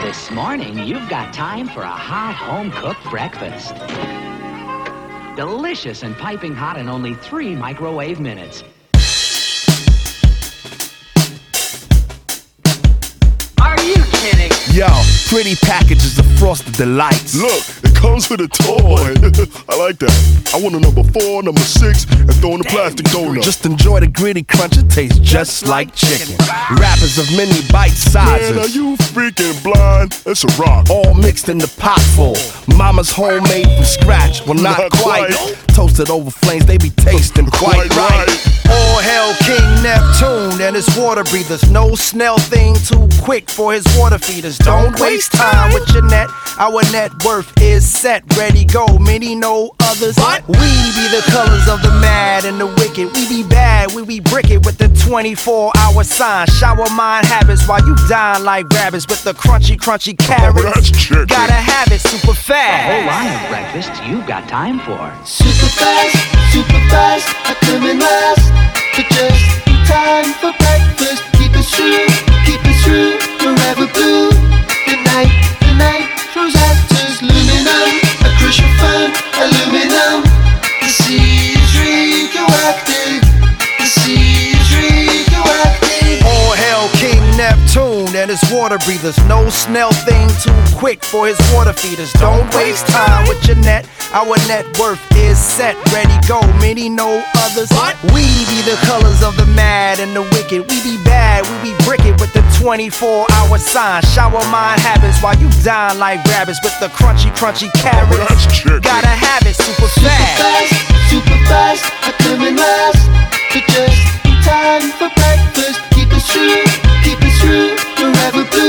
This morning, you've got time for a hot home-cooked breakfast. Delicious and piping hot in only 3 microwave minutes. Are you kidding? Yo, pretty packages of Frosted Delights. Look, it comes with a toy. I like that. I want a number 4, number 6, and throw in the plastic donut. Just enjoy the gritty crunch, it tastes just like chicken. Wrappers of many bite sizes. Man, are you freaking blind? It's a rock. All mixed in the pot full. Mama's homemade from scratch. Well, not quite. Toasted over flames, they be tasting quite right. All hail King Neptune and his water breathers. No snail thing too quick for his water feeders. Don't waste time with your net. Our net worth is set, ready, go. Many know others. We be the colors of the mad and the wicked. We be bad, we be brick-it with the 24-hour sign. Shower mind habits while you dine like rabbits with the crunchy carrots. Oh, that's chicken. Gotta have it super fast. A whole line of breakfast you've got time for. Super fast, I come in last. But just in time for breakfast. Keep it true, forever blue. The night throws actors, luminum. A crucial fun, aluminum. The sea is radioactive. The sea is radioactive. All hail King Neptune and his water breathers. No snail thing too quick for his water feeders. Don't waste time with your net. Our net worth is set, ready, go. Many know others. We be the colors of the mad and the wicked. We be bad, we be brick-it with the 24-hour sign. Shower mind habits while you dine like rabbits with the crunchy carrots. Oh, that's chicken. Gotta have it super fast. Super fast, I come in last. But just in time for breakfast. Keep it true, forever blue.